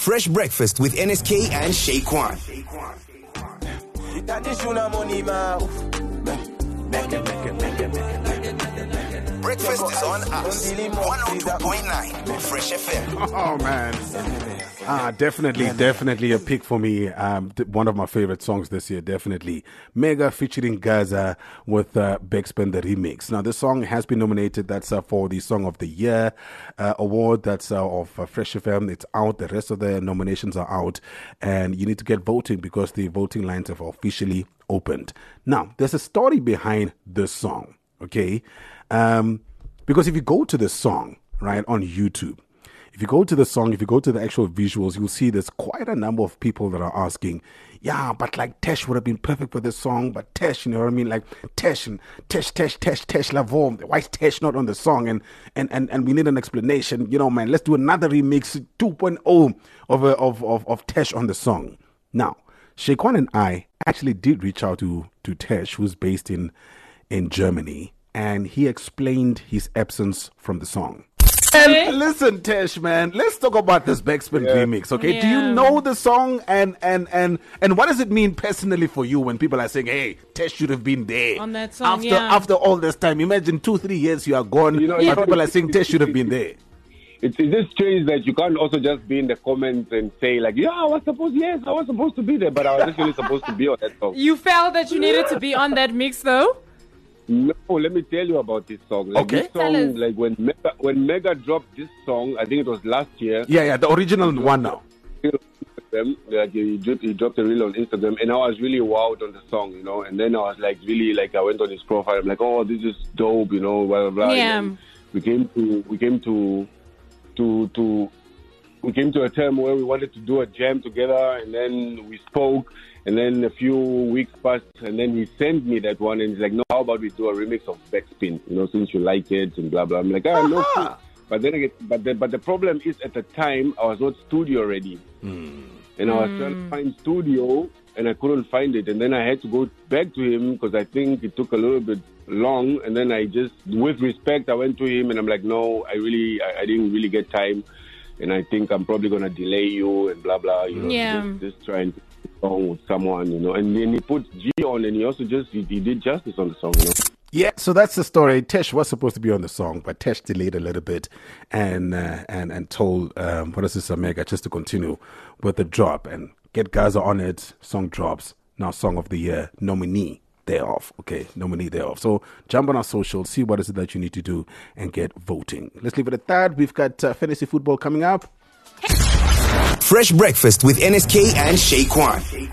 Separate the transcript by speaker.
Speaker 1: Fresh Breakfast with NSK and Shaquan. Breakfast is on us. 102.9 Fresh FM.
Speaker 2: Oh, man. Definitely a pick for me. One of my favorite songs this year, definitely. Mega featuring Gaza with Backspin, the remix. Now, this song has been nominated. That's for the Song of the Year award. That's of Fresh FM. It's out. The rest of the nominations are out. And you need to get voting because the voting lines have officially opened. Now, there's a story behind this song, okay? Because if you go to the song, right, on YouTube, if you go to the song, if you go to the actual visuals, you'll see there's quite a number of people that are asking, yeah, but like Tesh would have been perfect for this song, but Tesh, you know what I mean? Like Tesh Lavom, why is Tesh not on the song? And we need an explanation, you know, man, let's do another remix 2.0 of Tesh on the song. Now, Shaquan and I actually did reach out to Tesh, who's based in Germany, and he explained his absence from the song. And listen, Tesh, man, let's talk about this Backspin remix, okay? Yeah. Do you know the song and what does it mean personally for you when people are saying, hey, Tesh should have been there
Speaker 3: on that song?
Speaker 2: After all this time, imagine 2-3 years you are gone, but people are saying Tesh should have been there.
Speaker 4: It's just strange that you can't also just be in the comments and say like, yeah, I was supposed to be there, but I was just really supposed to be on that song.
Speaker 3: You felt that you needed to be on that mix, though?
Speaker 4: No, let me tell you about this song. Like,
Speaker 2: okay.
Speaker 4: This song, like when Mega dropped this song, I think it was last year.
Speaker 2: Yeah, the original one now.
Speaker 4: Like he dropped a reel on Instagram, and I was really wowed on the song, you know. And then I was like, really, like I went on his profile. I'm like, oh, this is dope, you know, blah blah blah.
Speaker 3: Yeah.
Speaker 4: We came to a time where we wanted to do a jam together, and then we spoke. And then a few weeks passed, and then he sent me that one, and he's like, no, how about we do a remix of Backspin, you know, since you like it, and blah, blah. I'm like, no. But then again, but the problem is at the time, I was not studio ready. And I was trying to find studio, and I couldn't find it. And then I had to go back to him, because I think it took a little bit long. And then I just, with respect, I went to him, and I'm like, no, I didn't really get time. And I think I'm probably going to delay you, and blah, blah, you know, just trying to song with someone, you know, and then he put G on, and he also he did justice on the song, you know.
Speaker 2: Yeah, so that's the story. Tesh was supposed to be on the song, but Tesh delayed a little bit and told Mega just to continue with the drop and get Gaza on it. Song drops now, Song of the Year nominee thereof. Okay, nominee thereof. So jump on our social, see what is it that you need to do, and get voting. Let's leave it at that. We've got fantasy football coming up.
Speaker 1: Fresh Breakfast with NSK and Shaquan.